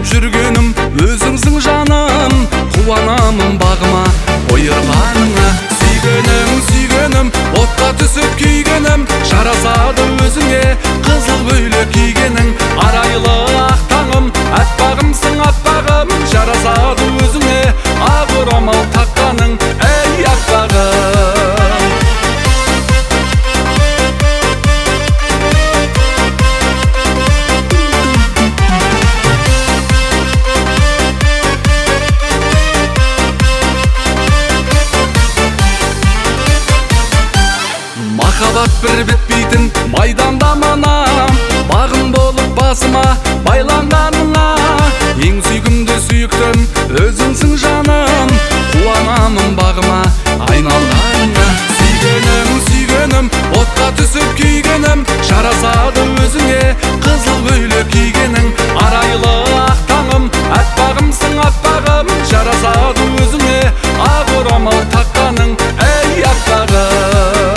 іздеп жүргенім өзіңсің жаным, қуанамын бағыма бұйырғаныңа. Сүйгенім, отқа түсіп күйгенім, жарасады өзіңе қызыл көйлек кигенің. Арайлы ақ таңым, аппағымсың аппағым, жарасады өзіңе ақ орамал таққаның, әй аппағым. Махаббат бір бітпейтін майданда мана, бағым болып басыма байланғаныңа. Ең сүйкімді сүйіктім өзіңсің жаным, қуанамын бағыма айналғаныңа. Сүйгенім, отқа түсіп күйгенім, жарасады өзіңе қызыл көйлек кигенің. Арайлы ақ таңым, аппағымсың аппағым, жарасады өзіңе ақ орамал таққаның, әй аппағым.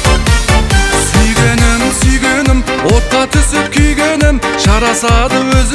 Отқа түсіп күйгенім, жарасады өзі